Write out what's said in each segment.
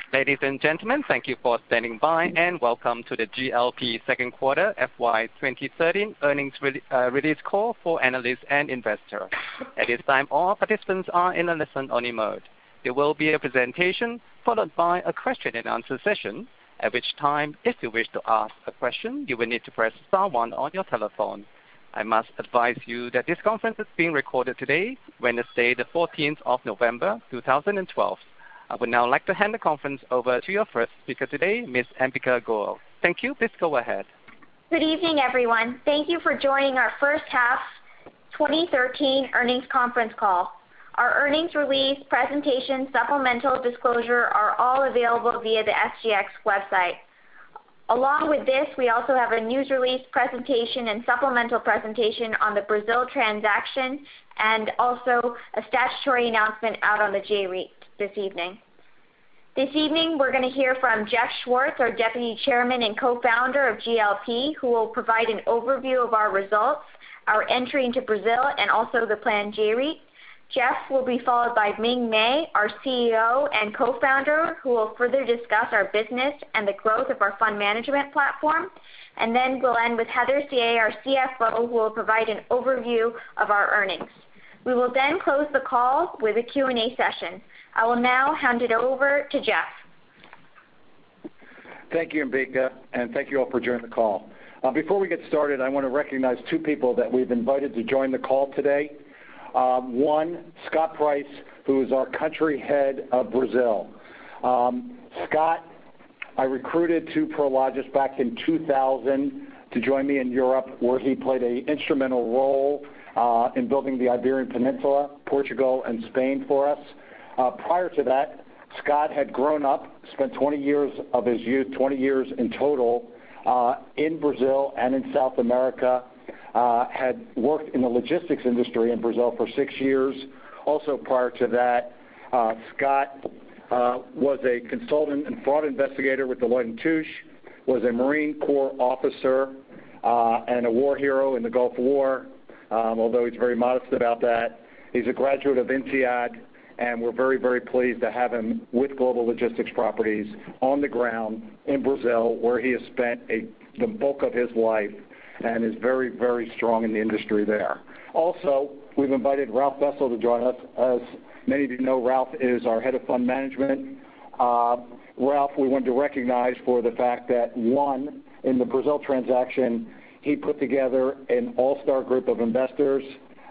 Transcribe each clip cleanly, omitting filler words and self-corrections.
Ladies and gentlemen, thank you for standing by, and welcome to the GLP second quarter FY 2013 earnings release call for analysts and investors. At this time, all participants are in a listen-only mode. There will be a presentation followed by a question and answer session, at which time, if you wish to ask a question, you will need to press star one on your telephone. I must advise you that this conference is being recorded today, Wednesday, the 14th of November, 2012. I would now like to hand the conference over to your first speaker today, Ms. Ambika Goel. Thank you. Please go ahead. Good evening, everyone. Thank you for joining our first half 2013 earnings conference call. Our earnings release, presentation, supplemental disclosure are all available via the SGX website. Along with this, we also have a news release presentation and supplemental presentation on the Brazil transaction, and also a statutory announcement out on the J-REIT this evening. This evening, we're going to hear from Jeff Schwartz, our Deputy Chairman and Co-founder of GLP, who will provide an overview of our results, our entry into Brazil, and also the planned J-REIT. Jeff will be followed by Ming Mei, our CEO and co-founder, who will further discuss our business and the growth of our fund management platform. And then we'll end with Heather Sieh, our CFO, who will provide an overview of our earnings. We will then close the call with a Q&A session. I will now hand it over to Jeff. Thank you, Ambika, and thank you all for joining the call. Before we get started, I want to recognize two people that we've invited to join the call today. One, Scott Price, who is our country head of Brazil. Scott, I recruited to Prologis back in 2000 to join me in Europe, where he played an instrumental role in building the Iberian Peninsula, Portugal, and Spain for us. Prior to that, Scott had grown up, spent 20 years of his youth, 20 years in total, in Brazil and in South America. Had worked in the logistics industry in Brazil for 6 years. Also prior to that, Scott was a consultant and fraud investigator with Deloitte & Touche, was a Marine Corps officer and a war hero in the Gulf War, although he's very modest about that. He's a graduate of INSEAD, and we're very, very pleased to have him with Global Logistics Properties on the ground in Brazil, where he has spent the bulk of his life and is very, very strong in the industry there. Also, we've invited Ralph Bessel to join us. As many of you know, Ralph is our head of fund management. Ralph, we wanted to recognize for the fact that, one, in the Brazil transaction, he put together an all-star group of investors.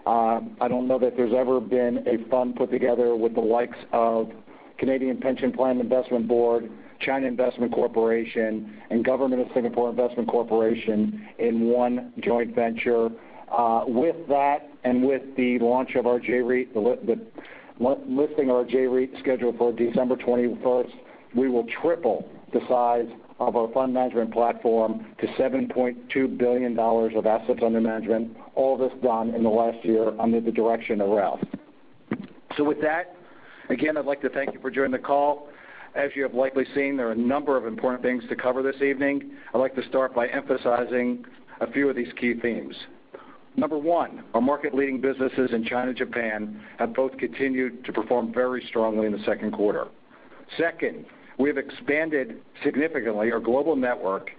I don't know that there's ever been a fund put together with the likes of Canadian Pension Plan Investment Board, China Investment Corporation, and Government of Singapore Investment Corporation in one joint venture. With that, and with the launch of our J-REIT, the listing of our J-REIT scheduled for December 21st, we will triple the size of our fund management platform to $7.2 billion of assets under management. All this done in the last year under the direction of Ralph. So with that, again, I'd like to thank you for joining the call. As you have likely seen, there are a number of important things to cover this evening. I'd like to start by emphasizing a few of these key themes. Number one, our market-leading businesses in China and Japan have both continued to perform very strongly in the second quarter. Second, we have expanded significantly our global network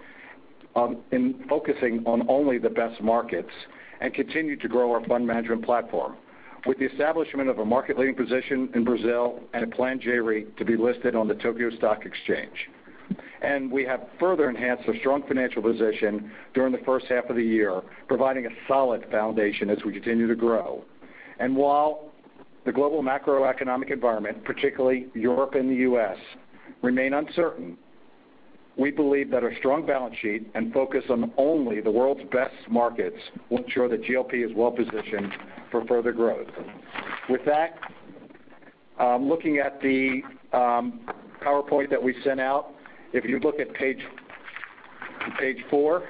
in focusing on only the best markets and continue to grow our fund management platform, with the establishment of a market-leading position in Brazil and a planned J-REIT to be listed on the Tokyo Stock Exchange. And we have further enhanced our strong financial position during the first half of the year, providing a solid foundation as we continue to grow. And while the global macroeconomic environment, particularly Europe and the U.S., remain uncertain, we believe that our strong balance sheet and focus on only the world's best markets will ensure that GLP is well positioned for further growth. With that, looking at the PowerPoint that we sent out, if you look at page 4,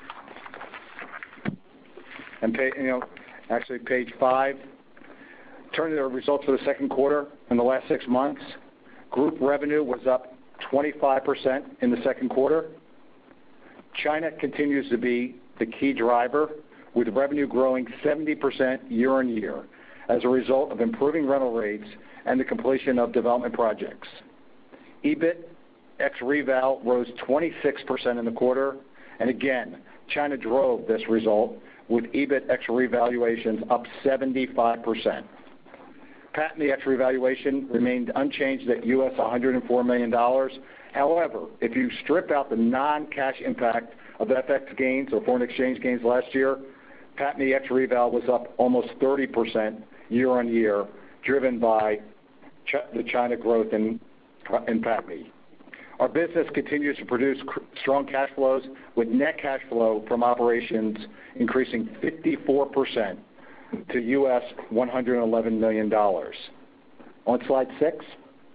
and page 5, turning to our results for the second quarter in the last 6 months, group revenue was up 25% in the second quarter. China continues to be the key driver, with revenue growing 70% year-on-year as a result of improving rental rates and the completion of development projects. EBIT ex-reval rose 26% in the quarter, and again, China drove this result with EBIT ex-revaluations up 75%. Patent ex-revaluation remained unchanged at US $104 million. However, if you strip out the non-cash impact of FX gains or foreign exchange gains last year, patent ex-reval was up almost 30% year-on-year, driven by the China growth in patent. Our business continues to produce strong cash flows, with net cash flow from operations increasing 54% to US $111 million. On slide 6,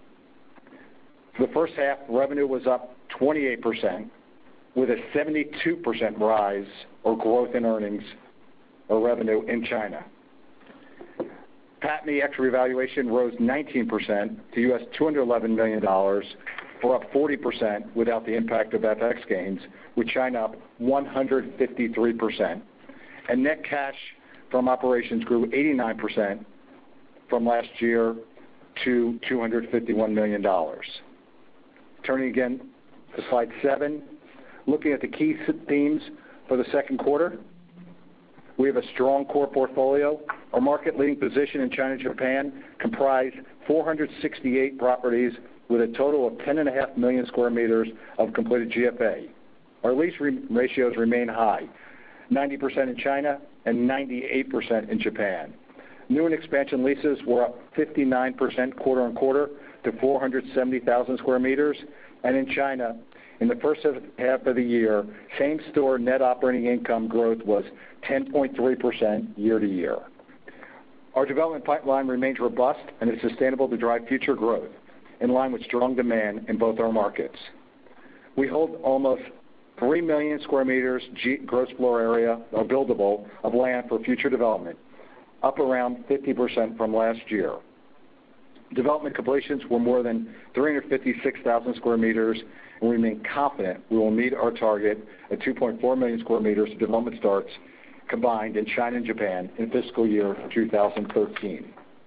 the first half revenue was up 28%, with a 72% rise or growth in earnings or revenue in China. Patent ex-revaluation rose 19% to US $211 million, or up 40% without the impact of FX gains, with China up 153%. And net cash from operations grew 89% from last year to $251 million. Turning again to slide 7, looking at the key themes for the second quarter, we have a strong core portfolio. Our market-leading position in China and Japan comprise 468 properties with a total of 10.5 million square meters of completed GFA. Our lease ratios remain high, 90% in China and 98% in Japan. New and expansion leases were up 59% quarter-on-quarter to 470,000 square meters. And in China, in the first half of the year, same-store net operating income growth was 10.3% year-to-year. Our development pipeline remains robust and is sustainable to drive future growth, in line with strong demand in both our markets. We hold almost 3 million square meters gross floor area or buildable of land for future development, up around 50% from last year. Development completions were more than 356,000 square meters, and we remain confident we will meet our target at 2.4 million square meters of development starts combined in China and Japan in fiscal year 2013.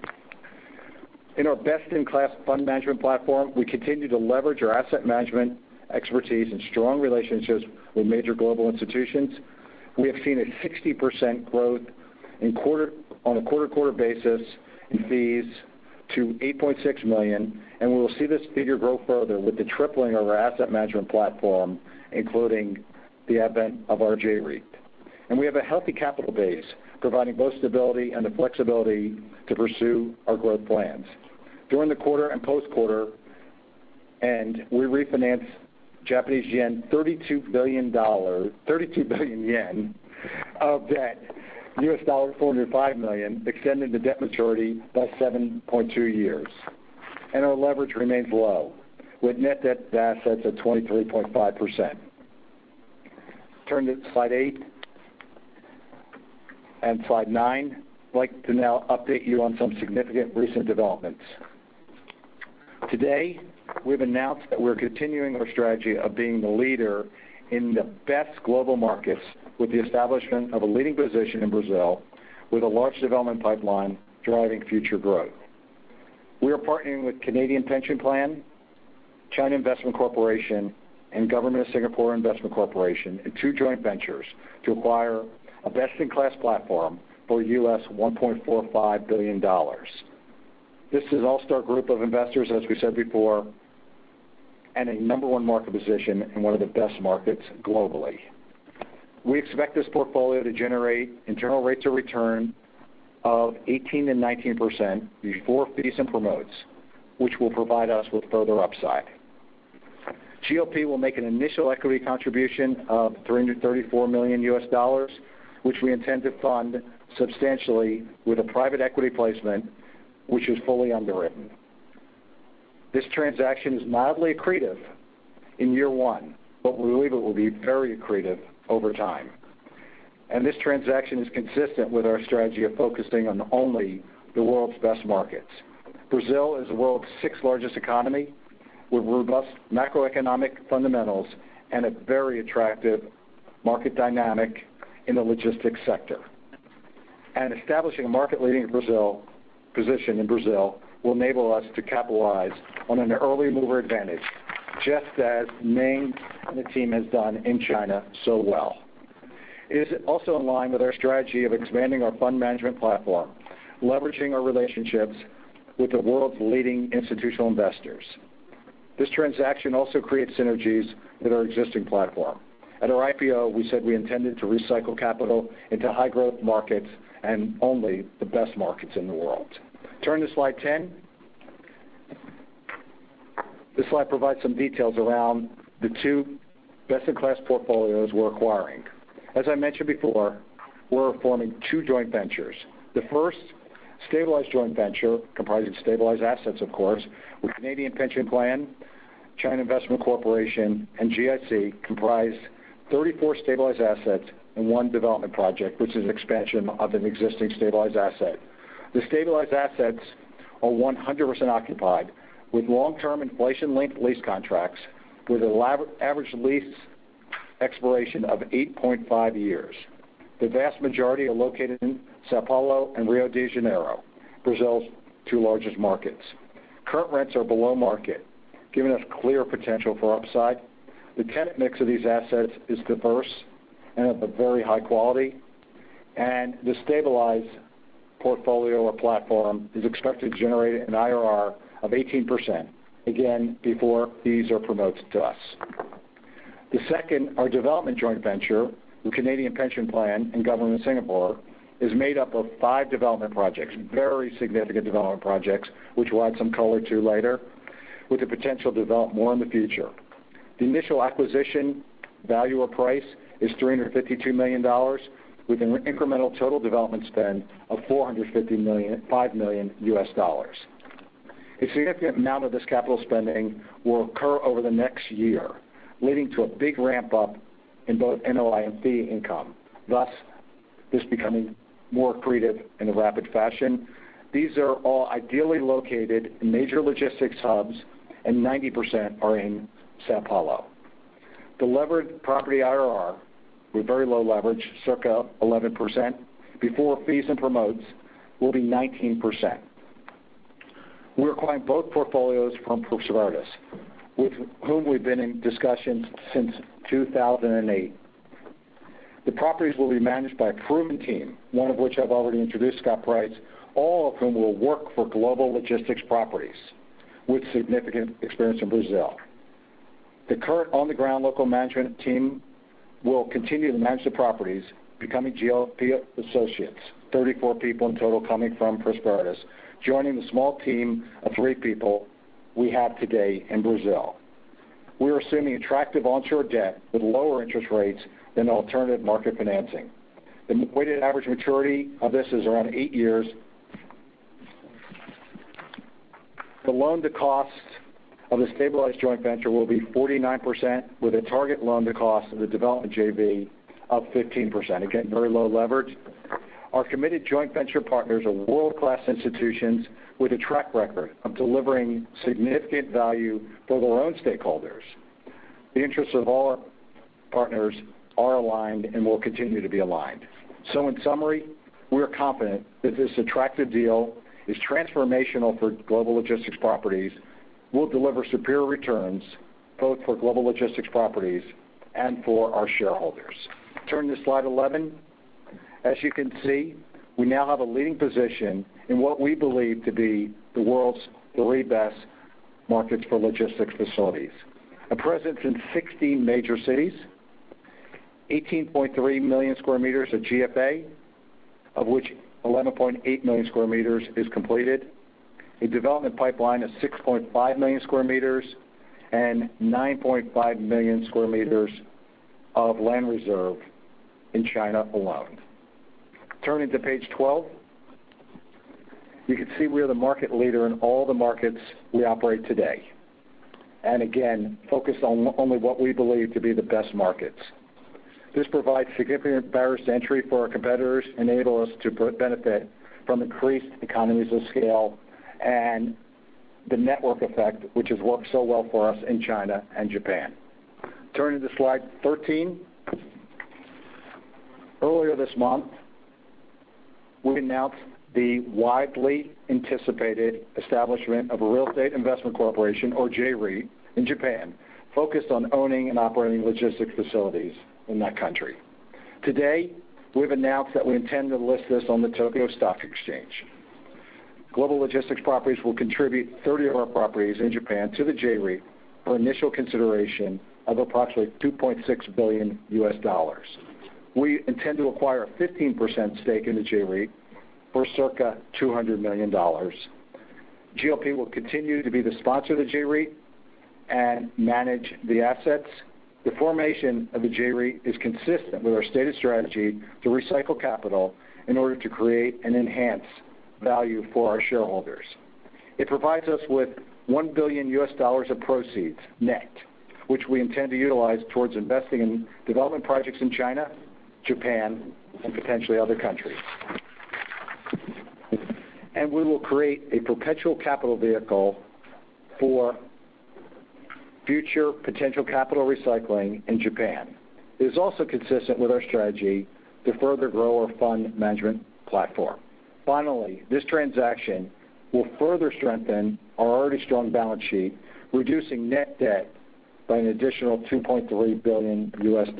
In our best-in-class fund management platform, we continue to leverage our asset management expertise and strong relationships with major global institutions. We have seen a 60% growth on a quarter-to-quarter basis in fees to $8.6 million, and we will see this figure grow further with the tripling of our asset management platform, including the advent of our J-REIT. And we have a healthy capital base, providing both stability and the flexibility to pursue our growth plans. During the quarter and post-quarter, and we refinanced Japanese yen 32 billion yen of debt, US $405 million, extending the debt maturity by 7.2 years. And our leverage remains low, with net debt to assets at 23.5%. Turn to slide 8 and slide 9. I'd like to now update you on some significant recent developments. Today, we've announced that we're continuing our strategy of being the leader in the best global markets with the establishment of a leading position in Brazil with a large development pipeline driving future growth. We are partnering with Canadian Pension Plan, China Investment Corporation, and Government of Singapore Investment Corporation in 2 joint ventures to acquire a best-in-class platform for US $1.45 billion. This is an all-star group of investors, as we said before, and a number 1 market position in one of the best markets globally. We expect this portfolio to generate internal rates of return of 18 and 19% before fees and promotes, which will provide us with further upside. GLP will make an initial equity contribution of $334 million, which we intend to fund substantially with a private equity placement, which is fully underwritten. This transaction is mildly accretive in year 1, but we believe it will be very accretive over time. And this transaction is consistent with our strategy of focusing on only the world's best markets. Brazil is the world's 6th largest economy with robust macroeconomic fundamentals and a very attractive market dynamic in the logistics sector. And establishing a market-leading position in Brazil will enable us to capitalize on an early mover advantage just as Ming and the team has done in China so well. It is also in line with our strategy of expanding our fund management platform, leveraging our relationships with the world's leading institutional investors. This transaction also creates synergies with our existing platform. At our IPO, we said we intended to recycle capital into high-growth markets and only the best markets in the world. Turn to slide 10. This slide provides some details around the two best-in-class portfolios we're acquiring. As I mentioned before, we're forming two joint ventures. The first, stabilized joint venture, comprising stabilized assets, of course, with Canadian Pension Plan, China Investment Corporation, and GIC, comprise 34 stabilized assets and one development project, which is an expansion of an existing stabilized asset. The stabilized assets are 100% occupied with long-term inflation-linked lease contracts with an average lease expiration of 8.5 years. The vast majority are located in Sao Paulo and Rio de Janeiro, Brazil's two largest markets. Current rents are below market, giving us clear potential for upside. The tenant mix of these assets is diverse and of a very high quality, and the stabilized portfolio or platform is expected to generate an IRR of 18%, again, before fees or promotes to us. The second, our development joint venture with Canadian Pension Plan and Government of Singapore, is made up of 5 development projects, very significant development projects, which we'll add some color to later, with the potential to develop more in the future. The initial acquisition value or price is $352 million, with an incremental total development spend of $5 million US. A significant amount of this capital spending will occur over the next year, leading to a big ramp-up in both NOI and fee income, thus this becoming more accretive in a rapid fashion. These are all ideally located in major logistics hubs, and 90% are in Sao Paulo. The levered property IRR, with very low leverage, circa 11%, before fees and promotes, will be 19%. We're acquiring both portfolios from Procertas, with whom we've been in discussions since 2008. The properties will be managed by a proven team, one of which I've already introduced, Scott Price, all of whom will work for Global Logistics Properties with significant experience in Brazil. The current on-the-ground local management team will continue to manage the properties, becoming GLP associates, 34 people in total coming from Procertas, joining the small team of 3 people we have today in Brazil. We are assuming attractive onshore debt with lower interest rates than alternative market financing. The weighted average maturity of this is around 8 years. The loan to cost of the stabilized joint venture will be 49%, with a target loan to cost of the development JV of 15%. Again, very low leverage. Our committed joint venture partners are world-class institutions with a track record of delivering significant value for their own stakeholders. The interests of all our partners are aligned and will continue to be aligned. So in summary, we're confident that this attractive deal is transformational for Global Logistics Properties, will deliver superior returns both for Global Logistics Properties and for our shareholders. Turn to slide 11. As you can see, we now have a leading position in what we believe to be the world's 3 best markets for logistics facilities. A presence in 16 major cities, 18.3 million square meters of GFA, of which 11.8 million square meters is completed, a development pipeline of 6.5 million square meters, and 9.5 million square meters of land reserve in China alone. Turning to page 12, you can see we're the market leader in all the markets we operate today. And again, focused on only what we believe to be the best markets. This provides significant barriers to entry for our competitors, enable us to benefit from increased economies of scale and the network effect, which has worked so well for us in China and Japan. Turning to slide 13. Earlier this month, we announced the widely anticipated establishment of a real estate investment corporation, or J-REIT, in Japan, focused on owning and operating logistics facilities in that country. Today, we've announced that we intend to list this on the Tokyo Stock Exchange. Global Logistics Properties will contribute 30 of our properties in Japan to the J-REIT for initial consideration of approximately $2.6 billion. We intend to acquire a 15% stake in the J-REIT for circa $200 million. GLP will continue to be the sponsor of the J-REIT and manage the assets. The formation of the J-REIT is consistent with our stated strategy to recycle capital in order to create and enhance value for our shareholders. It provides us with $1 billion of proceeds net, which we intend to utilize towards investing in development projects in China, Japan, and potentially other countries. And we will create a perpetual capital vehicle for future potential capital recycling in Japan. It is also consistent with our strategy to further grow our fund management platform. Finally, this transaction will further strengthen our already strong balance sheet, reducing net debt by an additional $2.3 billion.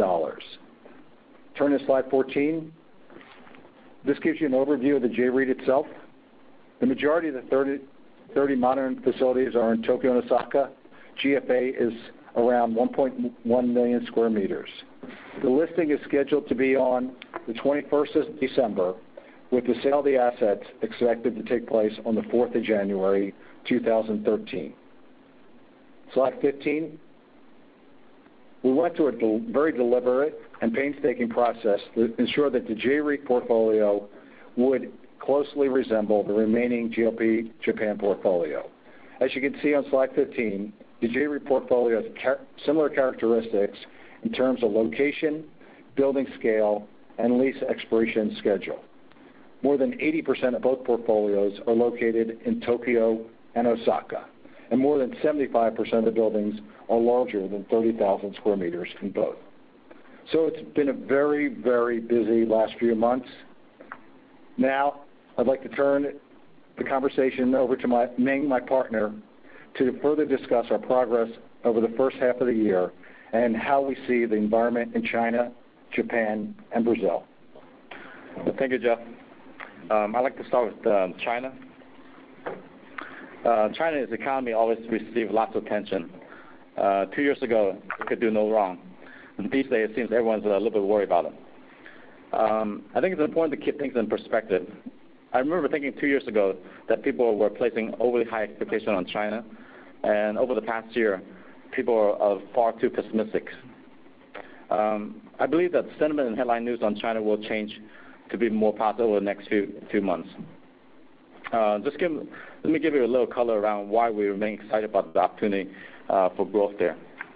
Turn to slide 14. This gives you an overview of the J-REIT itself. The majority of the 30 modern facilities are in Tokyo and Osaka. GFA is around 1.1 million square meters. The listing is scheduled to be on the 21st of December, with the sale of the assets expected to take place on the 4th of January 2013. Slide 15. We went through a very deliberate and painstaking process to ensure that the J-REIT portfolio would closely resemble the remaining GLP Japan portfolio. As you can see on slide 15, the J-REIT portfolio has similar characteristics in terms of location, building scale, and lease expiration schedule. More than 80% of both portfolios are located in Tokyo and Osaka, and more than 75% of the buildings are larger than 30,000 square meters in both. So it's been a very, very busy last few months. Now, I'd like to turn the conversation over to Ming, my partner, to further discuss our progress over the first half of the year and how we see the environment in China, Japan, and Brazil. Thank you, Jeff. I'd like to start with China. China's economy always received lots of attention. 2 years ago, it could do no wrong. And these days, it seems everyone's a little bit worried about it. I think it's important to keep things in perspective. I remember thinking 2 years ago that people were placing overly high expectations on China, and over the past year, people are far too pessimistic. I believe that sentiment and headline news on China will change to be more positive over the next few months. Let me give you a little color around why we remain excited about the opportunity for growth there.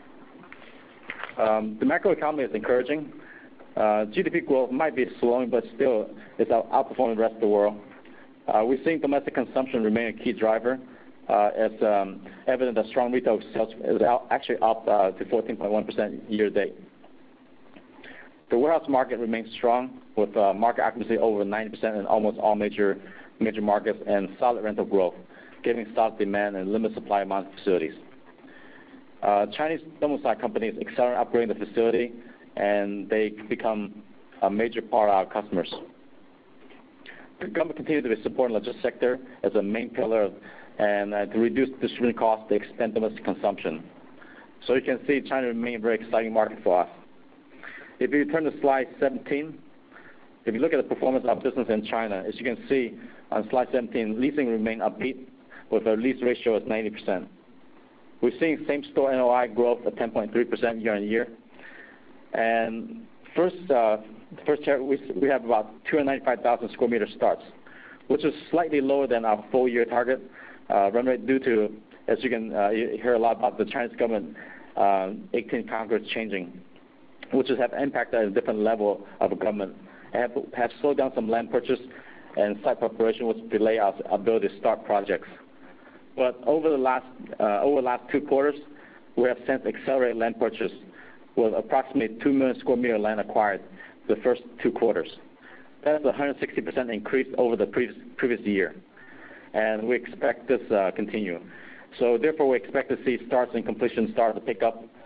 The macroeconomy is encouraging. GDP growth might be slowing, but still it's outperforming the rest of the world. We're seeing domestic consumption remain a key driver, as evident that strong retail sales is actually up to 14.1% year-to-date. The warehouse market remains strong, with market occupancy over 90% in almost all major markets and solid rental growth, giving solid demand and limited supply among facilities. Chinese domiciled companies accelerate upgrading the facility, and they become a major part of our customers. The government continues to be supporting the logistics sector as a main pillar, and to reduce distribution costs, they expand domestic consumption. So you can see China remains a very exciting market for us. If you turn to slide 17, if you look at the performance of our business in China, as you can see on slide 17, leasing remains upbeat with a lease ratio at 90%. We're seeing same-store NOI growth of 10.3% year-on-year. And first chart, we have about 295,000 square meter starts, which is slightly lower than our full-year target run rate due to, as you can hear a lot about the Chinese government 18 Congress changing, which has had impact at a different level of government, and have slowed down some land purchase and site preparation, which delay our ability to start projects. But over the last 2 quarters, we have since accelerated land purchase with approximately 2 million square meter land acquired the first 2 quarters. That's a 160% increase over the previous year, and we expect this continue. So therefore, we expect to see starts and completion start to pick up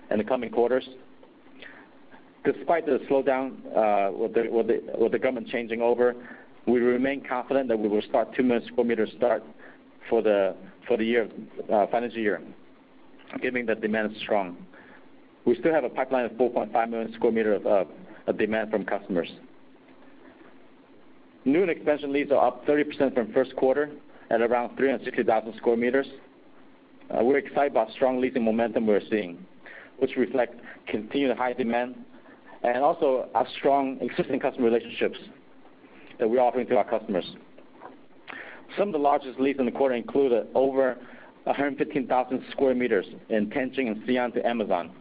in the coming quarters. Despite the slowdown with the government changing over, we remain confident that we will start 2 million square meter start for the financial year, given that demand is strong. We still have a pipeline of 4.5 million square meter of demand from customers. New and expansion leads are up 30% from first quarter at around 360,000 square meters. We're excited about strong leasing momentum we're seeing, which reflect continued high demand and also our strong existing customer relationships that we're offering to our customers. Some of the largest leads in the quarter include over 115,000 square meters in Tianjin and Xi'an to Amazon,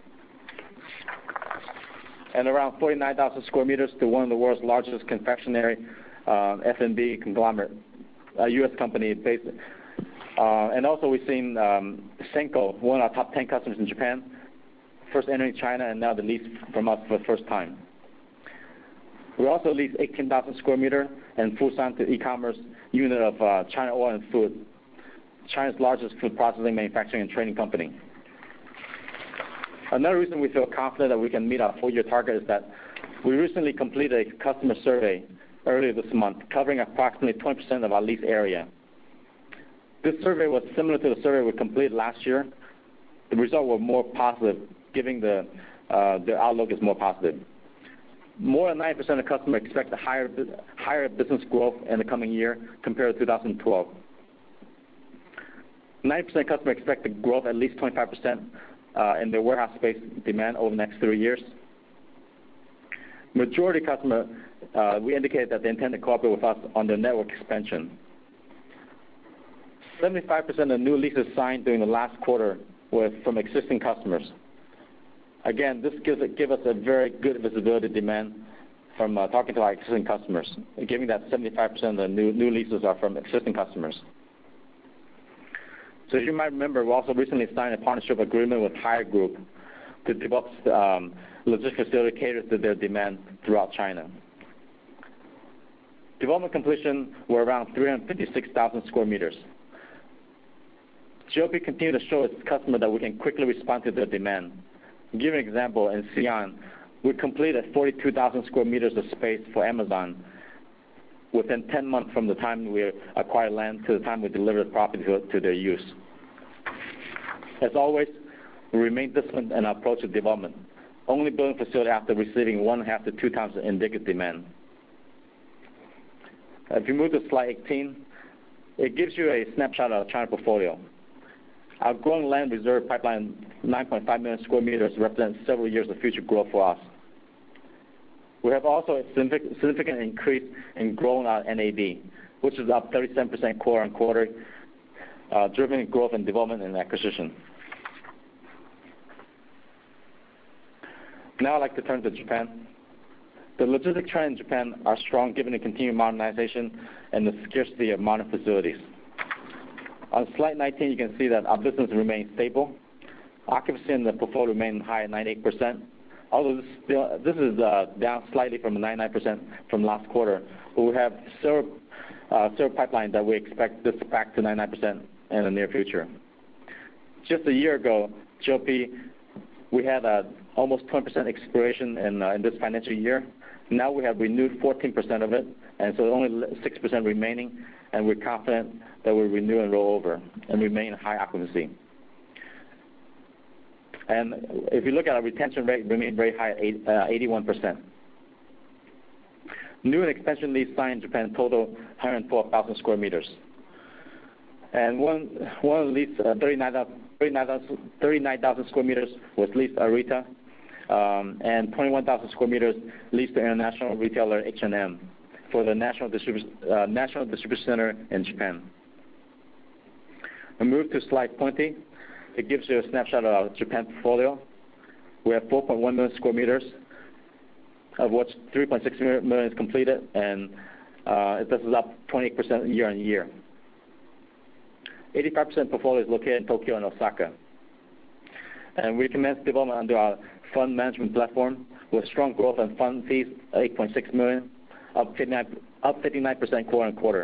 and around 49,000 square meters to one of the world's largest confectionery F&B conglomerate, a U.S. company based. And also we've seen Senko, one of our top 10 customers in Japan, first entering China and now the lease from us for the first time. We also leased 18,000 square meter in Fusan to e-commerce unit of China Oil and Food, China's largest food processing, manufacturing, and trading company. Another reason we feel confident that we can meet our full-year target is that we recently completed a customer survey earlier this month, covering approximately 20% of our lease area. This survey was similar to the survey we completed last year. The results were more positive, giving the outlook is more positive. More than 90% of customers expect a higher business growth in the coming year compared to 2012. 90% of customers expect the growth at least 25% in their warehouse space demand over the next 3 years. Majority customer, we indicated that they intend to cooperate with us on their network expansion. 75% of new leases signed during the last quarter were from existing customers. Again, this gives us a very good visibility demand from talking to our existing customers, given that 75% of the new leases are from existing customers. So as you might remember, we also recently signed a partnership agreement with Haier Group to develop logistics facility catered to their demand throughout China. Development completion were around 356,000 square meters. GLP continued to show its customer that we can quickly respond to their demand. To give an example, in Xi'an, we completed 42,000 square meters of space for Amazon within 10 months from the time we acquired land to the time we delivered the property to their use. As always, we remain disciplined in our approach to development, only building facility after receiving 1.5 to 2 times the indicative demand. If you move to slide 18, it gives you a snapshot of our China portfolio. Our growing land reserve pipeline, 9.5 million square meters, represents several years of future growth for us. We have also a significant increase in growing our NAV, which is up 37% quarter-on-quarter, driven growth in development and acquisition. Now I'd like to turn to Japan. The logistics trend in Japan are strong given the continued modernization and the scarcity of modern facilities. On slide 19, you can see that our business remains stable. Occupancy in the portfolio remains high at 98%, although this is down slightly from 99% from last quarter. But we have several pipeline that we expect this back to 99% in the near future. Just a year ago, GLP, we had almost 20% expiration in this financial year. Now we have renewed 14% of it, and so only 6% remaining, and we're confident that we'll renew and roll over and remain high occupancy. And if you look at our retention rate, remain very high at 81%. New and expansion lease signed in Japan total 112,000 square meters. And one lease, 39,000 square meters was leased to Arita, and 21,000 square meters leased to international retailer H&M for the national distribution center in Japan. We move to slide 20. It gives you a snapshot of our Japan portfolio. We have 4.1 million square meters, of which 3.6 million is completed, and this is up 20% year on year. 85% portfolio is located in Tokyo and Osaka. And we commenced development under our fund management platform with strong growth in fund fees, 8.6 million, up 59% quarter on quarter.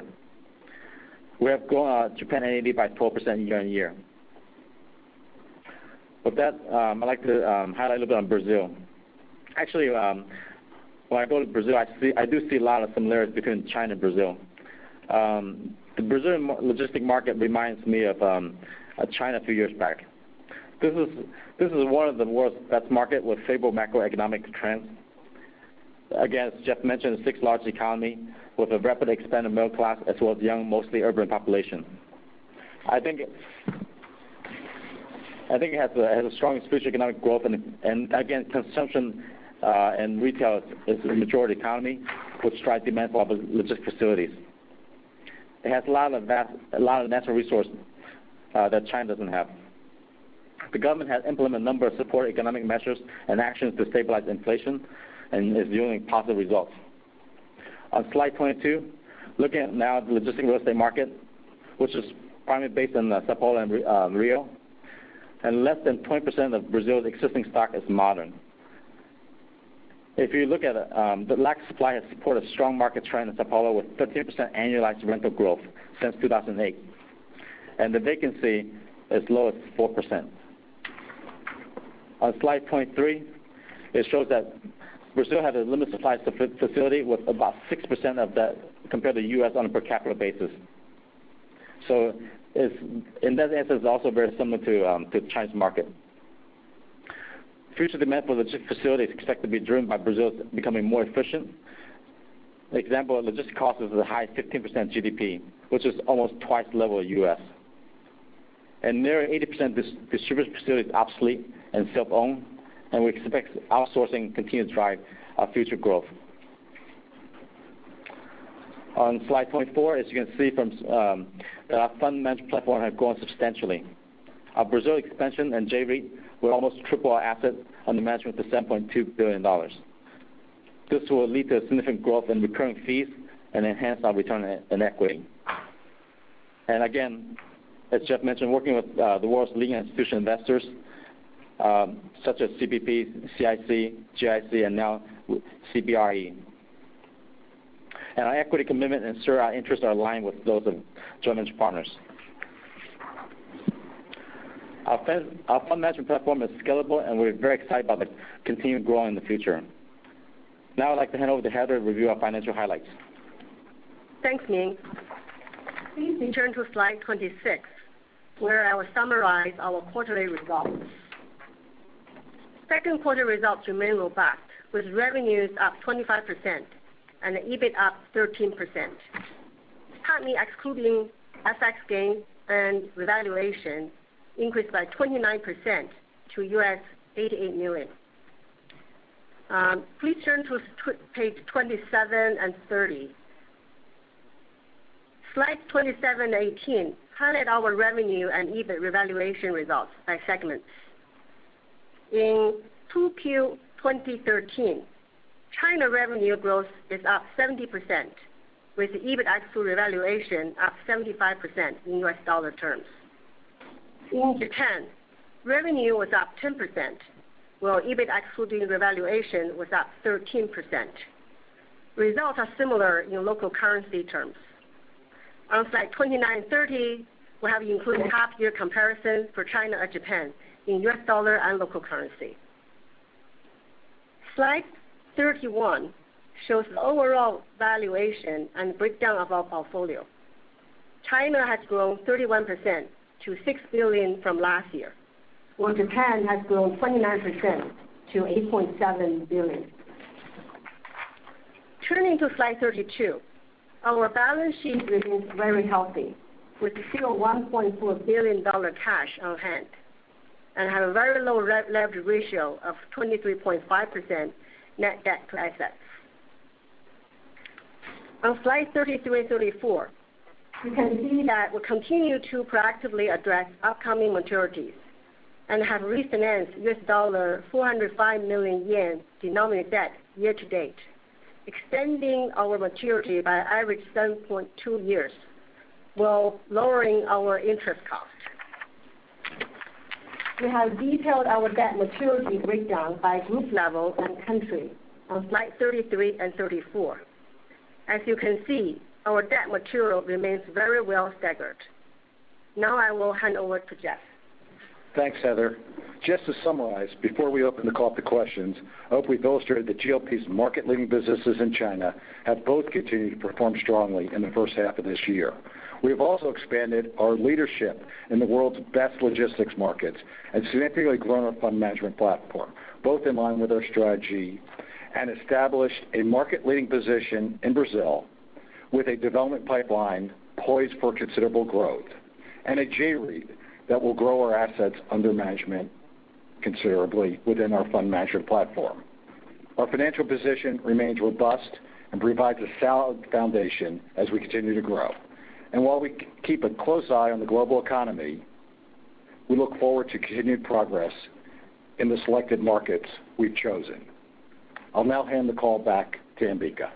We have grown our Japan NAV by 12% year on year. With that, I'd like to highlight a little bit on Brazil. Actually, when I go to Brazil, I do see a lot of similarities between China and Brazil. The Brazilian logistic market reminds me of China a few years back. This is one of the world's best market with favorable macroeconomic trends. Again, as Jeff mentioned, the sixth largest economy with a rapidly expanding middle class as well as young, mostly urban population. I think it has a strong future economic growth, and again, consumption and retail is the majority economy, which drives demand for logistic facilities. It has a lot of natural resources that China doesn't have. The government has implemented a number of support economic measures and actions to stabilize inflation, and is yielding positive results. On slide 22, looking at now the logistic real estate market, which is primarily based in Sao Paulo and Rio, and less than 20% of Brazil's existing stock is modern. If you look at it, the lack of supply has supported a strong market trend in Sao Paulo with 13% annualized rental growth since 2008, and the vacancy is low as 4%. On slide 23, it shows that Brazil has a limited supply facility with about 6% of that compared to the U.S. on a per capita basis. So in that sense, it's also very similar to China's market. Future demand for logistic facilities is expected to be driven by Brazil becoming more efficient. An example, logistic cost is as high as 15% GDP, which is almost twice the level of the U.S. And nearly 80% distribution facilities obsolete and self-owned, and we expect outsourcing to continue to drive future growth. On slide 24, as you can see from our fund management platform has grown substantially. Our Brazil expansion and J-REIT will almost triple our assets under management to $7.2 billion. This will lead to significant growth in recurring fees and enhance our return on equity. And again, as Jeff mentioned, working with the world's leading institutional investors, such as CPP, CIC, GIC, and now CBRE. And our equity commitment ensure our interests are aligned with those of joint venture partners. Our fund management platform is scalable, and we're very excited about the continued growing in the future. Now I'd like to hand over to Heather to review our financial highlights. Thanks, Ming. Please return to slide 26, where I will summarize our quarterly results. Second quarter results remain robust, with revenues up 25% and the EBIT up 13%. Partly excluding FX gain and revaluation increased by 29% to US $88 million. Please turn to page 27 and 30. Slides 27 and 18 highlight our revenue and EBIT revaluation results by segments. In 2Q 2013, China revenue growth is up 70%, with the EBIT excluding revaluation up 75% in US dollar terms. In Japan, revenue was up 10%, while EBIT excluding revaluation was up 13%. Results are similar in local currency terms. On slide 29 and 30, we have included half-year comparisons for China and Japan in US dollar and local currency. Slide 31 shows the overall valuation and breakdown of our portfolio. China has grown 31% to $6 billion from last year, while Japan has grown 29% to $8.7 billion. Turning to slide 32, our balance sheet remains very healthy, with still $1.4 billion cash on hand, and have a very low leverage ratio of 23.5% net debt to assets. On slide 33 and 34, you can see that we continue to proactively address upcoming maturities and have refinanced US $405 million denominated debt year to date, extending our maturity by an average 7.2 years, while lowering our interest cost. We have detailed our debt maturity breakdown by group level and country on slide 33 and 34. As you can see, our debt maturity remains very well staggered. Now I will hand over to Jeff. Thanks, Heather. Just to summarize, before we open the call up to questions, I hope we've illustrated that GLP's market-leading businesses in China have both continued to perform strongly in the first half of this year. We have also expanded our leadership in the world's best logistics markets and significantly grown our fund management platform, both in line with our strategy, and established a market-leading position in Brazil with a development pipeline poised for considerable growth, and a J-REIT that will grow our assets under management considerably within our fund management platform. Our financial position remains robust and provides a solid foundation as we continue to grow. And while we keep a close eye on the global economy, we look forward to continued progress in the selected markets we've chosen. I'll now hand the call back to Ambika.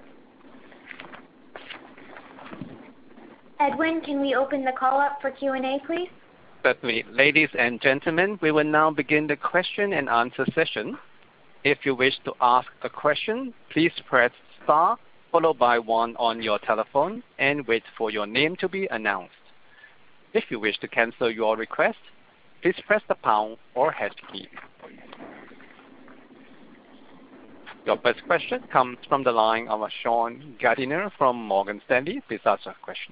Edwin, can we open the call up for Q&A, please? Certainly. Ladies and gentlemen, we will now begin the question and answer session. If you wish to ask a question, please press star followed by 1 on your telephone and wait for your name to be announced. If you wish to cancel your request, please press the pound or hash key. Your first question comes from the line of Sean Gardiner from Morgan Stanley. Please ask your question.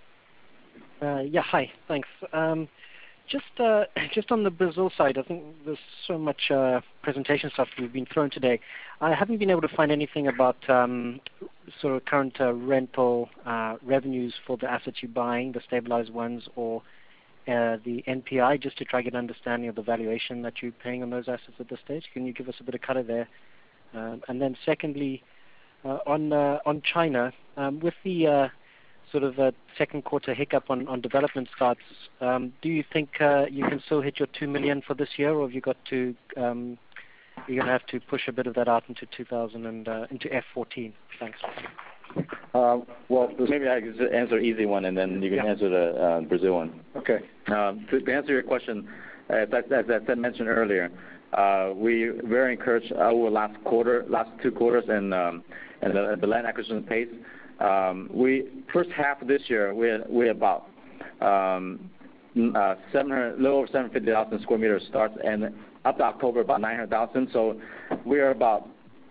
Hi. Thanks. Just on the Brazil side, I think there's so much presentation stuff we've been thrown today. I haven't been able to find anything about sort of current rental revenues for the assets you're buying, the stabilized ones, or the NPI, just to try to get an understanding of the valuation that you're paying on those assets at this stage. Can you give us a bit of color there? And then secondly, on China, with the sort of a second quarter hiccup on development starts, do you think you can still hit your $2 million for this year, or have you got to you're going to have to push a bit of that out into into F14? Thanks. Well, maybe I can just answer an easy one, and then you can answer the Brazil one. Okay. To answer your question, as I mentioned earlier, we very encouraged over last 2 quarters and the land acquisition pace. First half of this year, we about 700, little over 750,000 square meters starts, and up to October about 900,000. So we are about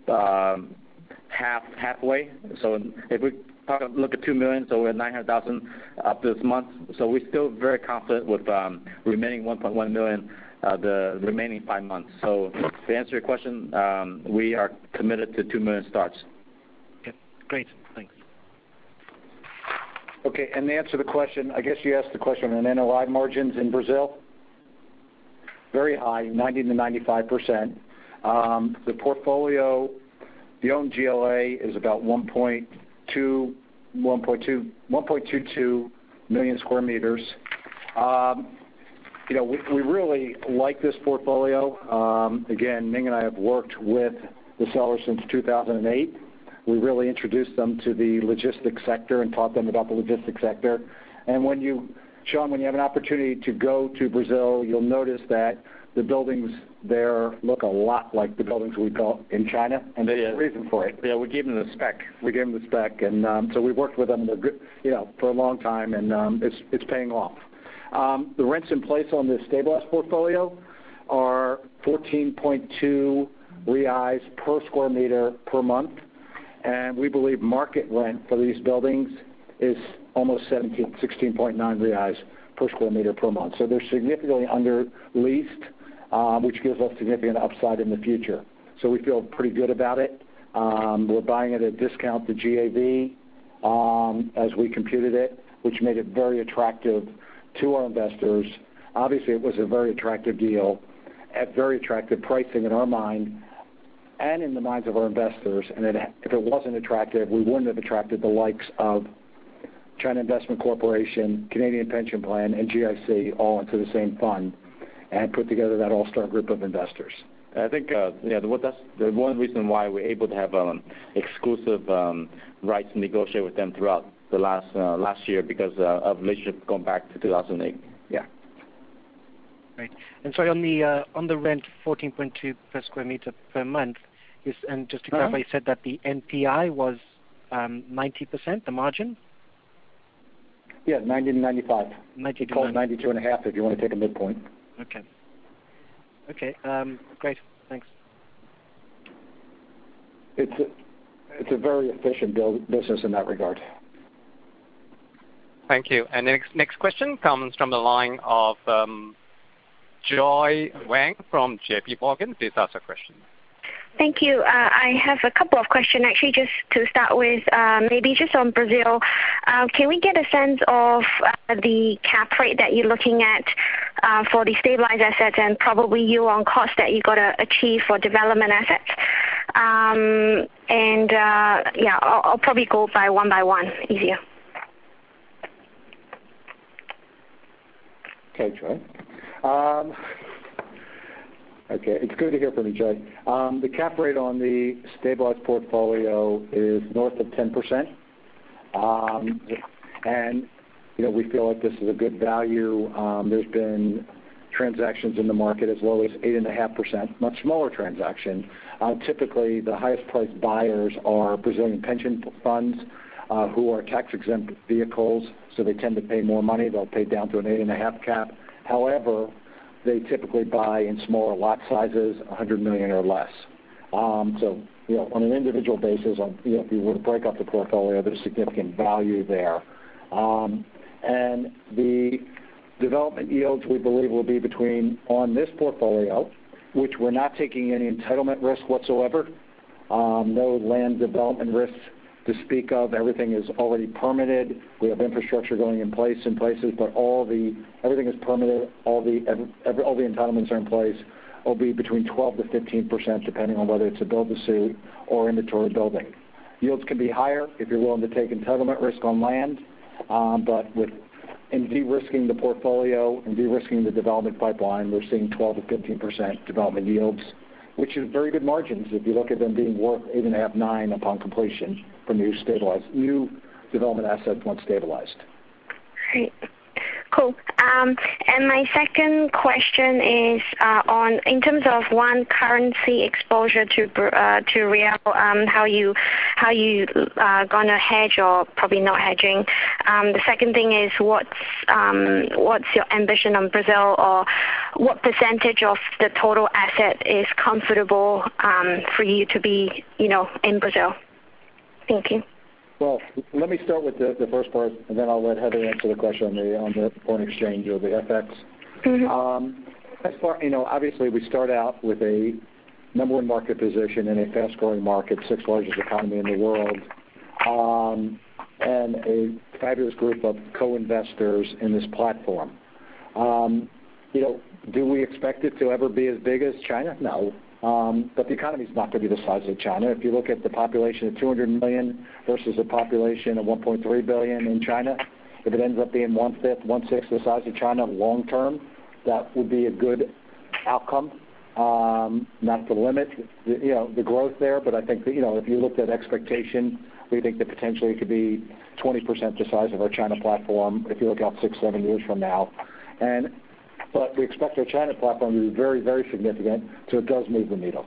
halfway. So if we look at $2 million, so we're at 900,000 up this month. So we're still very confident with remaining 1.1 million the remaining 5 months. So to answer your question, we are committed to 2 million starts. Okay, great. Thanks. Okay, and to answer the question, I guess you asked the question on NOI margins in Brazil. Very high, 90 to 95%. The portfolio, the owned GLA is about 1.22 million square meters. We really like this portfolio. Again, Ming and I have worked with the sellers since 2008. We really introduced them to the logistics sector and taught them about the logistics sector. And Sean, when you have an opportunity to go to Brazil, you'll notice that the buildings there look a lot like the buildings we built in China, and there's a reason for it. Yeah, we gave them the spec. And so we worked with them for a long time, and it's paying off. The rents in place on the stabilized portfolio are 14.2 reais per square meter per month, and we believe market rent for these buildings is almost 16.9 reais per square meter per month. So they're significantly under leased, which gives us significant upside in the future. So we feel pretty good about it. We're buying at a discount to GAV as we computed it, which made it very attractive to our investors. Obviously, it was a very attractive deal at very attractive pricing in our mind and in the minds of our investors. And if it wasn't attractive, we wouldn't have attracted the likes of China Investment Corporation, Canadian Pension Plan, and GIC all into the same fund and put together that all-star group of investors. I think that's the one reason why we're able to have exclusive rights to negotiate with them throughout the last year because of relationship going back to 2008. Yeah. Right. And sorry, on the rent, 14.2 per square meter per month, and just to clarify, you said that the NPI was 90%, the margin? Yeah, 90 to 95. 90 to call it 92.5 if you want to take a midpoint. Okay. Okay. Great. Thanks. It's a very efficient business in that regard. Thank you. And next question comes from the line of Joy Wang from JP Morgan. Please ask a question. Thank you. I have a couple of questions, actually, just to start with, maybe just on Brazil. Can we get a sense of the cap rate that you're looking at for the stabilized assets and probably yield on cost that you got to achieve for development assets? I'll probably go by one, easier. Okay, Joy. Okay, it's good to hear from you, Joy. The cap rate on the stabilized portfolio is north of 10%. We feel like this is a good value. There's been transactions in the market as low as 8.5%, much smaller transaction. Typically, the highest priced buyers are Brazilian pension funds who are tax-exempt vehicles, so they tend to pay more money. They'll pay down to an 8.5 cap. However, they typically buy in smaller lot sizes, 100 million or less. On an individual basis, if you were to break up the portfolio, there's significant value there. And the development yields, we believe, will be between, on this portfolio, which we're not taking any entitlement risk whatsoever, no land development risks to speak of. Everything is already permitted. We have infrastructure going in places, but everything is permitted. All the entitlements are in place. Will be between 12 to 15%, depending on whether it's a build-to-suit or inventory building. Yields can be higher if you're willing to take entitlement risk on land, but in de-risking the portfolio and de-risking the development pipeline, we're seeing 12 to 15% development yields, which is very good margins if you look at them being worth 8.5, 9 upon completion for new development assets once stabilized. Great. Cool. And my second question is in terms of one currency exposure to real, how you gonna hedge or probably not hedging. The second thing is what's your ambition on Brazil, or what percentage of the total asset is comfortable for you to be in Brazil? Thank you. Well, let me start with the first part, and then I'll let Heather answer the question on the foreign exchange or the FX. Mm-hmm. Obviously, we start out with a number one market position in a fast-growing market, sixth largest economy in the world, and a fabulous group of co-investors in this platform. Do we expect it to ever be as big as China? No. But the economy is not going to be the size of China. If you look at the population of 200 million versus a population of 1.3 billion in China, if it ends up being one-fifth, one-sixth the size of China long term, that would be a good outcome. Not to limit the growth there, but I think that, if you looked at expectation, we think that potentially it could be 20% the size of our China platform if you look out 6-7 years from now. But we expect our China platform to be very, very significant, so it does move the needle.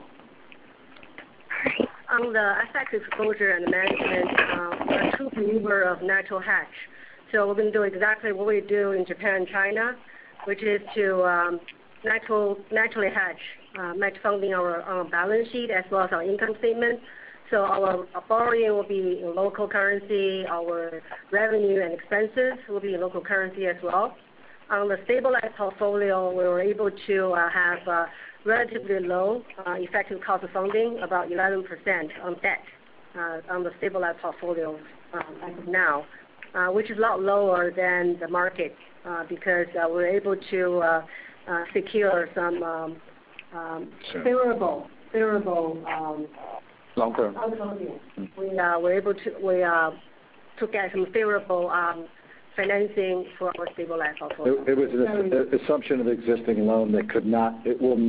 On the FX exposure and management, we're a true believer of natural hedge. So we're going to do exactly what we do in Japan and China, which is to naturally hedge, match funding our balance sheet as well as our income statement. So our borrowing will be in local currency, our revenue and expenses will be in local currency as well. On the stabilized portfolio, we were able to have a relatively low effective cost of funding, about 11% on debt on the stabilized portfolio as of now, which is a lot lower than the market because we're able to secure some favorable long-term. We're able to get some favorable financing for our stabilized portfolio. It was an assumption of existing loan that cannot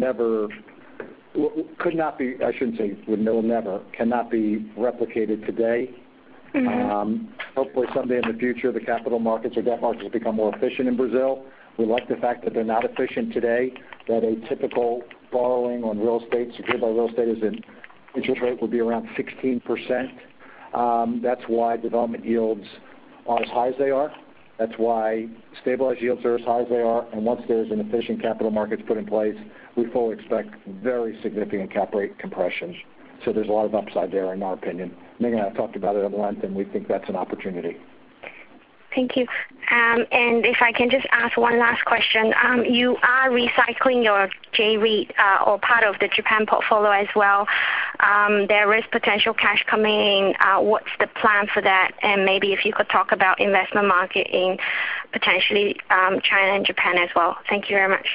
be replicated today. Mm-hmm. Hopefully someday in the future, the capital markets or debt markets become more efficient in Brazil. We like the fact that they're not efficient today, that a typical borrowing on real estate, secured by real estate, is an interest rate would be around 16%. That's why development yields are as high as they are. That's why stabilized yields are as high as they are, and once there's an efficient capital markets put in place, we fully expect very significant cap rate compression. So there's a lot of upside there, in our opinion. Ming and I have talked about it at length, and we think that's an opportunity. Thank you. And if I can just ask one last question. You are recycling your J-REIT or part of the Japan portfolio as well. There is potential cash coming in. What's the plan for that? And maybe if you could talk about investment market in potentially China and Japan as well. Thank you very much.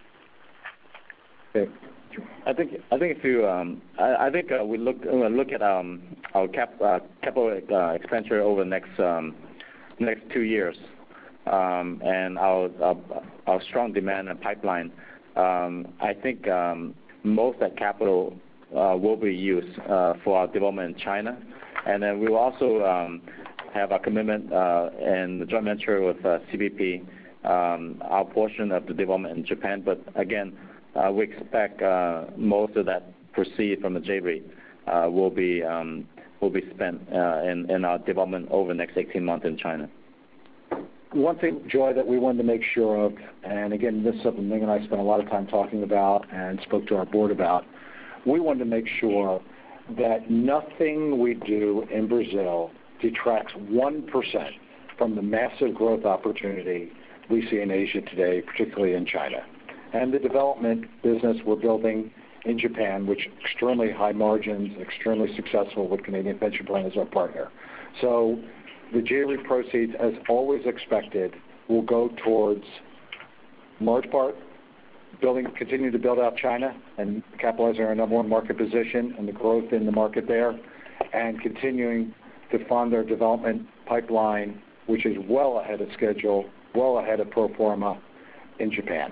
Okay. I think if you we look at our capital expenditure over the next 2 years, and our strong demand and pipeline. I think most of that capital will be used for our development in China, and then we will also have a commitment in the joint venture with CPP, our portion of the development in Japan. But again, we expect most of that proceed from the J-REIT will be spent in our development over the next 18 months in China. One thing, Joy, that we wanted to make sure of, and again, this is something Ming and I spent a lot of time talking about and spoke to our board about, we wanted to make sure that nothing we do in Brazil detracts 1% from the massive growth opportunity we see in Asia today, particularly in China. And the development business we're building in Japan, which extremely high margins, extremely successful with Canadian Pension Plan as our partner. So the J-REIT proceeds, as always expected, will go towards, large part, continue to build out China and capitalizing on our number one market position and the growth in the market there, and continuing to fund our development pipeline, which is well ahead of schedule, well ahead of pro forma in Japan.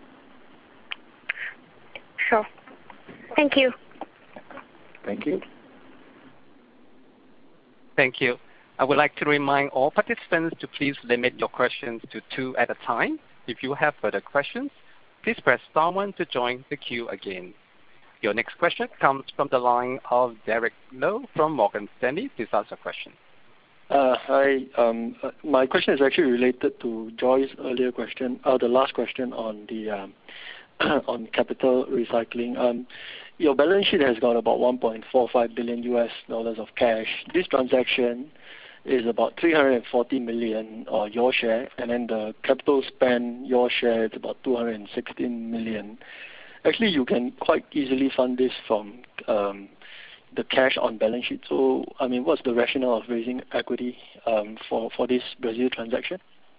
Sure. Thank you. Thank you. Thank you. I would like to remind all participants to please limit your questions to 2 at a time. If you have further questions, please press star 1 to join the queue again. Your next question comes from the line of Derek Lowe from Morgan Stanley. Please ask your question. Hi. My question is actually related to Joy's earlier question, the last question on the on capital recycling. Your balance sheet has got about $1.45 billion of cash. This transaction is about $340 million your share, and then the capital spend your share is about $216 million. Actually, you can quite easily fund this from the cash on balance sheet. So, I mean, what's the rationale of raising equity for this Brazil transaction?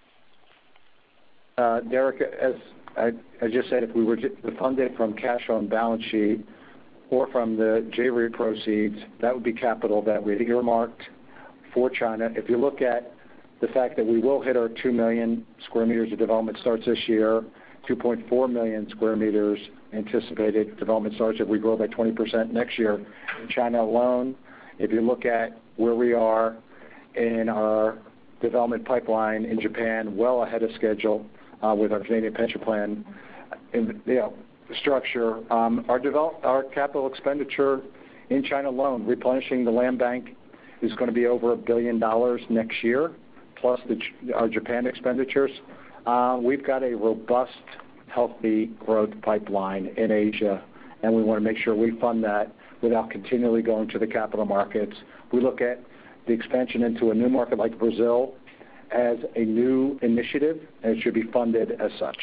Derek, as I just said, if we were to fund it from cash on balance sheet or from the J-REIT proceeds, that would be capital that we earmarked for China. If you look at the fact that we will hit our 2 million square meters of development starts this year, 2.4 million square meters anticipated development starts if we grow by 20% next year in China alone. If you look at where we are in our development pipeline in Japan, well ahead of schedule with our Canadian Pension Plan structure, our capital expenditure in China alone, replenishing the land bank, is going to be over $1 billion next year, plus our Japan expenditures. We've got a robust, healthy growth pipeline in Asia, and we want to make sure we fund that without continually going to the capital markets. We look at the expansion into a new market like Brazil as a new initiative, and it should be funded as such.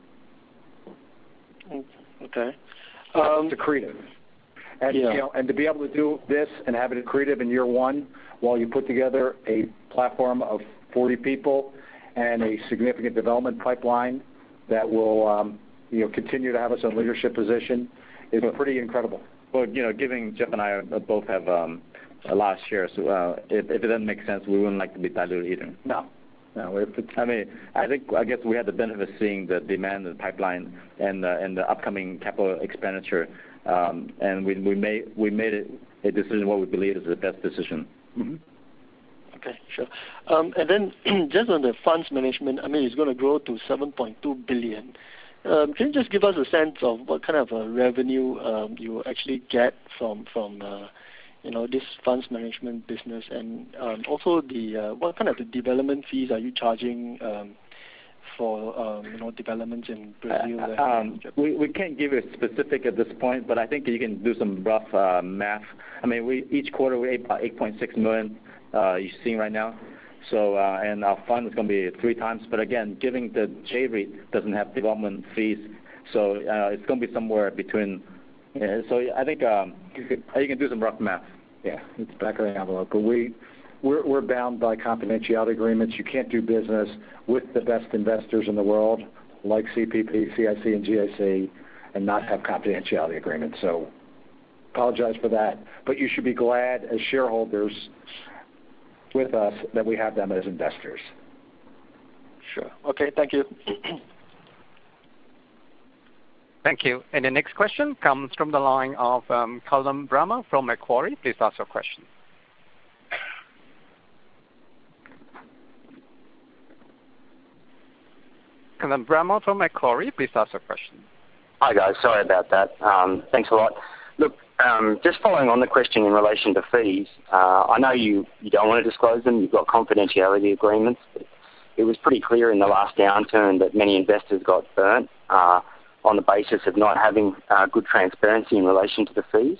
Okay. It's accretive. And, and to be able to do this and have it accretive in year one while you put together a platform of 40 people and a significant development pipeline that will continue to have us in a leadership position is pretty incredible. Well, given Jeff and I both have a lot of shares, if it doesn't make sense, we wouldn't like to be diluted either. No. I guess we had the benefit of seeing the demand, the pipeline, and the upcoming capital expenditure, and we made it a decision what we believe is the best decision. Mm-hmm. Okay, sure. And then just on the funds management, it's going to grow to $7.2 billion. Can you just give us a sense of what kind of revenue you actually get from this funds management business, and also what kind of the development fees are you charging for developments in Brazil? We can't give you a specific at this point, but I think you can do some rough math. I mean, each quarter we about 8.6 million you're seeing right now. So and our fund is going to be 3 times. But again, given the J-REIT doesn't have development fees, so it's going to be somewhere between. So I think you can do some rough math. Yeah, it's back of the envelope. But we're bound by confidentiality agreements. You can't do business with the best investors in the world, like CPP, CIC, and GIC, and not have confidentiality agreements. So apologize for that. But you should be glad as shareholders with us that we have them as investors. Sure. Okay, thank you. Thank you. And the next question comes from the line of Callum Brammer from Macquarie. Please ask your question. Callum Brammer from Macquarie, please ask your question. Hi guys, sorry about that. Thanks a lot. Look, just following on the question in relation to fees, I know you don't want to disclose them, you've got confidentiality agreements, but it was pretty clear in the last downturn that many investors got burnt on the basis of not having good transparency in relation to the fees.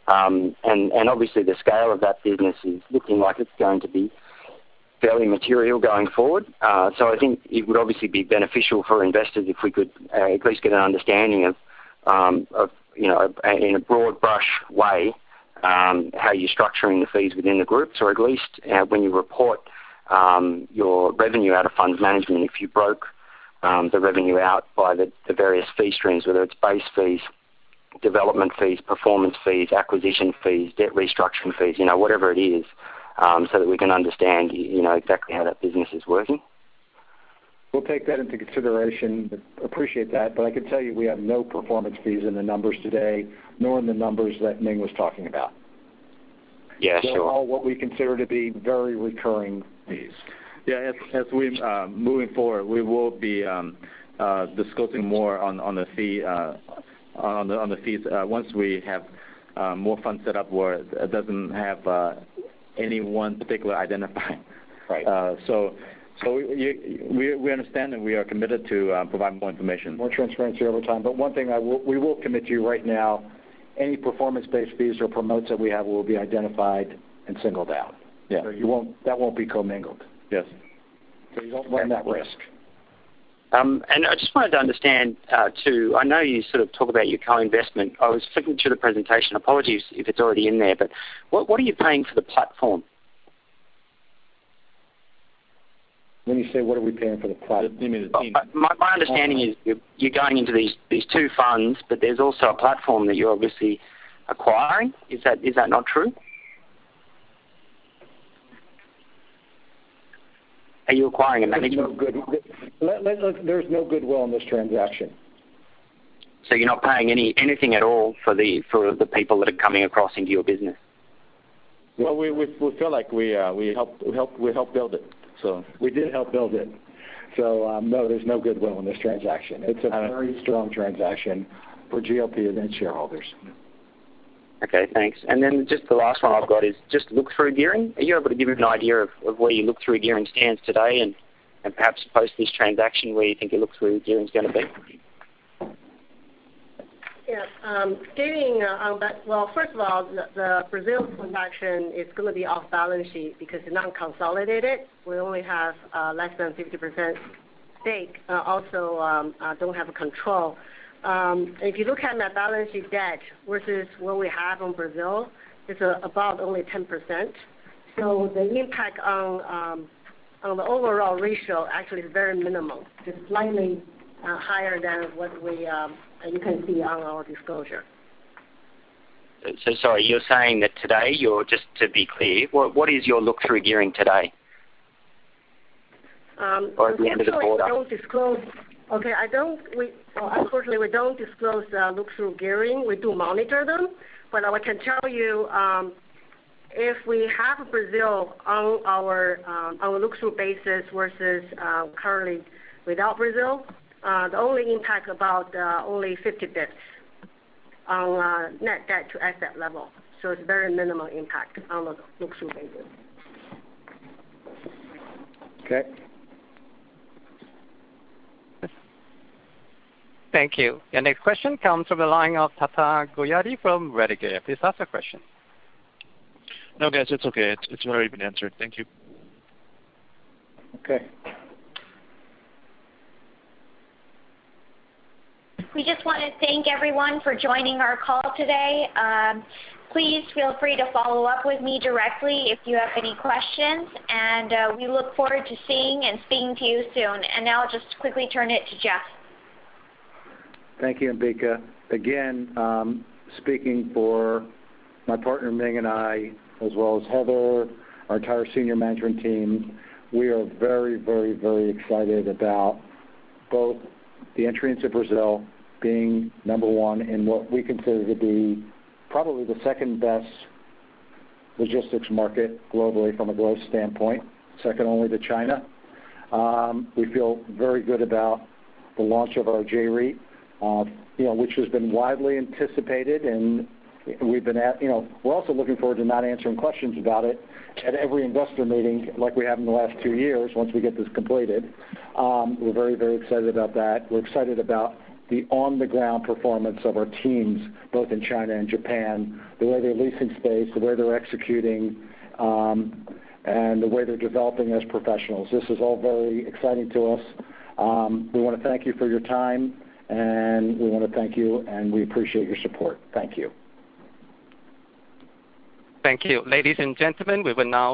And obviously the scale of that business is looking like it's going to be fairly material going forward. So I think it would obviously be beneficial for investors if we could at least get an understanding of in a broad brush way, how you're structuring the fees within the groups, or at least when you report your revenue out of funds management, if you broke the revenue out by the various fee streams, whether it's base fees, development fees, performance fees, acquisition fees, debt restructuring fees, whatever it is, so that we can understand, exactly how that business is working. We'll take that into consideration. Appreciate that, but I can tell you we have no performance fees in the numbers today, nor in the numbers that Ming was talking about. Yeah, They're sure. all what we consider to be very recurring fees. Yeah, as we moving forward, we will be disclosing more on the fee on the fees once we have more funds set up where it doesn't have any one particular identifier. Right. So we understand and we are committed to provide more information. More transparency over time. But one thing we will commit to right now, any performance-based fees or promotes that we have will be identified and singled out. Yeah. So that won't be commingled. Yes. So you don't run that risk. And I just wanted to understand, too, I know you sort of talk about your co-investment. I was flicking through the presentation. Apologies if it's already in there, but what are you paying for the platform? When you say what are we paying for the platform? You mean the team? My understanding is you're going into these 2 funds, but there's also a platform that you're obviously acquiring. Is that not true? Are you acquiring a management? There's no goodwill in this transaction. So you're not paying anything at all for the people that are coming across into your business? Well, we feel like we helped build it. So we did help build it. So no, there's no goodwill in this transaction. It's a very strong transaction for GLP and its shareholders. Okay, thanks. And then just the last one I've got is just look-through gearing. Are you able to give me an idea of where your look-through gearing stands today and perhaps post this transaction where you think your look-through gearing is going to be? Yeah, gearing on that, well, first of all, the Brazil transaction is going to be off balance sheet because it's not consolidated. We only have less than 50% stake, also don't have a control. If you look at my balance sheet debt versus what we have in Brazil, it's about only 10%. So the impact on the overall ratio actually is very minimal. It's slightly higher than what you can see on our disclosure. So sorry, you're saying that today, just to be clear, what is your look-through gearing today? Or at the end of the quarter? We don't disclose. Okay, unfortunately, we don't disclose look-through gearing. We do monitor them, but I can tell you, if we have Brazil on our look-through basis versus currently without Brazil, the only impact about only 50 bits on net debt to asset level. So it's very minimal impact on the look-through basis. Okay. Thank you. Your next question comes from the line of Tata Goyadi from Redigare. Please ask your question. No, guys, it's okay. It's already been answered. Thank you. Okay. We just want to thank everyone for joining our call today. Please feel free to follow up with me directly if you have any questions, and we look forward to seeing and speaking to you soon. And now I'll just quickly turn it to Jeff. Thank you, Ambika. Again, speaking for my partner Ming and I, as well as Heather, our entire senior management team, we are very, very, very excited about both the entry into Brazil being number one in what we consider to be probably the second best logistics market globally from a growth standpoint, second only to China. We feel very good about the launch of our J-REIT, which has been widely anticipated, and we've been we're also looking forward to not answering questions about it at every investor meeting like we have in the last 2 years once we get this completed. We're very, very excited about that. We're excited about the on-the-ground performance of our teams, both in China and Japan, the way they're leasing space, the way they're executing, and the way they're developing as professionals. This is all very exciting to us. We want to thank you for your time, and we want to thank you, and we appreciate your support. Thank you. Thank you. Ladies and gentlemen,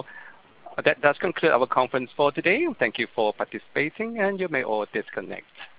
that does conclude our conference for today. Thank you for participating, and you may all disconnect.